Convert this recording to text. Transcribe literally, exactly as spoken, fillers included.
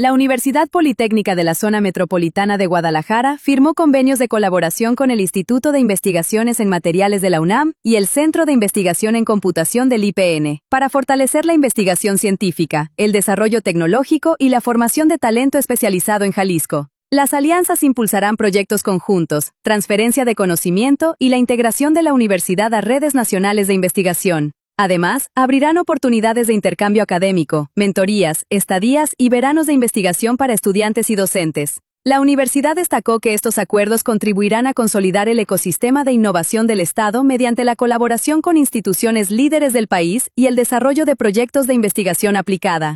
La Universidad Politécnica de la Zona Metropolitana de Guadalajara firmó convenios de colaboración con el Instituto de Investigaciones en Materiales de la UNAM y el Centro de Investigación en Computación del I P N, para fortalecer la investigación científica, el desarrollo tecnológico y la formación de talento especializado en Jalisco. Las alianzas impulsarán proyectos conjuntos, transferencia de conocimiento y la integración de la universidad a redes nacionales de investigación. Además, abrirán oportunidades de intercambio académico, mentorías, estadías y veranos de investigación para estudiantes y docentes. La universidad destacó que estos acuerdos contribuirán a consolidar el ecosistema de innovación del Estado mediante la colaboración con instituciones líderes del país y el desarrollo de proyectos de investigación aplicada.